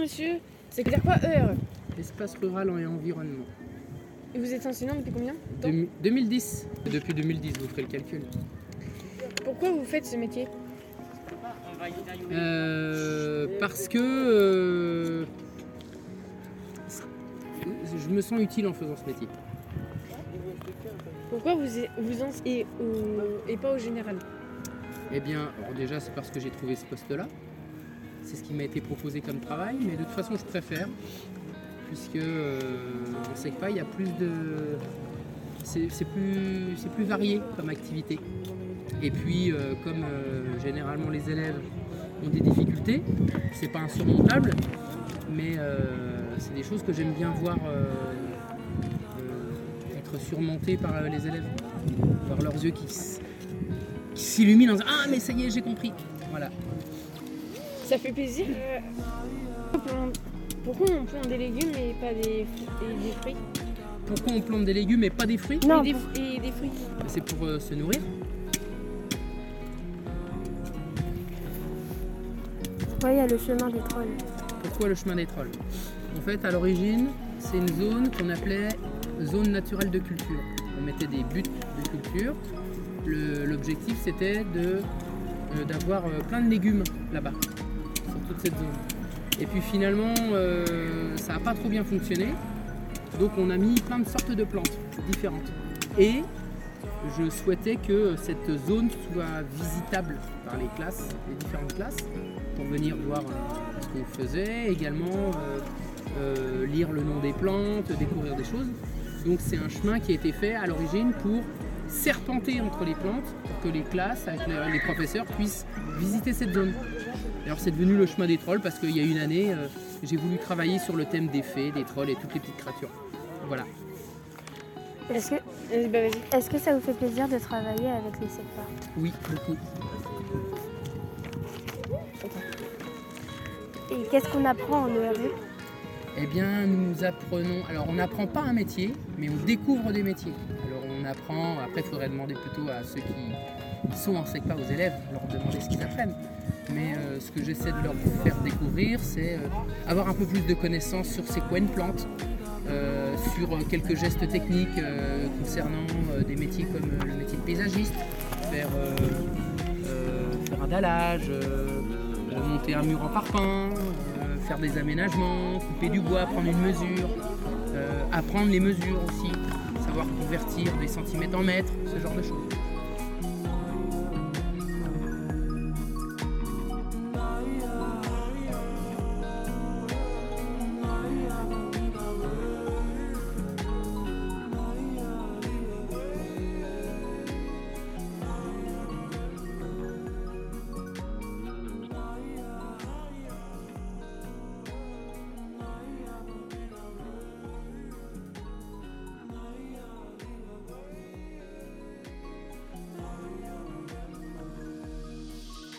monsieur. Ça veut dire quoi ERE? Espace rural et environnement. Et vous êtes enseignant depuis combien de temps? 2010. Depuis 2010, vous ferez le calcul. Pourquoi vous faites ce métier? Parce que je me sens utile en faisant ce métier. Pourquoi vous enseignez et pas au général? Eh bien, alors déjà, c'est parce que j'ai trouvé ce poste-là. C'est ce qui m'a été proposé comme travail, mais de toute façon, je préfère. Puisque en SECPA, il y a plus de... C'est plus varié comme activité. Et puis, comme généralement les élèves ont des difficultés, c'est pas insurmontable, mais c'est des choses que j'aime bien voir être surmontées par les élèves. Voir leurs yeux qui s'illuminent en disant « Ah, mais ça y est, j'ai compris !» Voilà. Ça fait plaisir. Pourquoi on plante des légumes et pas des fruits? Pourquoi on plante des légumes et pas des fruits? Non, et des fruits. C'est pour se nourrir. Pourquoi il y a le chemin des trolls? Pourquoi le chemin des trolls? En fait, à l'origine, c'est une zone qu'on appelait zone naturelle de culture. On mettait des buts de culture. L'objectif, c'était d'avoir plein de légumes là-bas, sur toute cette zone. Et puis finalement, ça n'a pas trop bien fonctionné. Donc on a mis plein de sortes de plantes différentes. Et je souhaitais que cette zone soit visitable par les classes, les différentes classes, pour venir voir ce qu'on faisait, également lire le nom des plantes, découvrir des choses. Donc c'est un chemin qui a été fait à l'origine pour serpenter entre les plantes, pour que les classes, avec les professeurs, puissent visiter cette zone. Alors c'est devenu le chemin des trolls parce qu'il y a une année, j'ai voulu travailler sur le thème des fées, des trolls et toutes les petites créatures. Voilà. Est-ce que ça vous fait plaisir de travailler avec les SECPA? Oui, beaucoup. Et qu'est-ce qu'on apprend en ERE? Eh bien, nous apprenons... Alors, on n'apprend pas un métier, mais on découvre des métiers. Alors, on apprend... Après, il faudrait demander plutôt à ceux qui sont en SECPA, aux élèves, leur demander ce qu'ils apprennent. Mais ce que j'essaie de leur faire découvrir, c'est avoir un peu plus de connaissances sur c'est quoi une plante, sur quelques gestes techniques concernant des métiers comme le métier de paysagiste, faire un dallage, monter un mur en parpaing, faire des aménagements, couper du bois, prendre une mesure, apprendre les mesures aussi, savoir convertir des centimètres en mètres, ce genre de choses.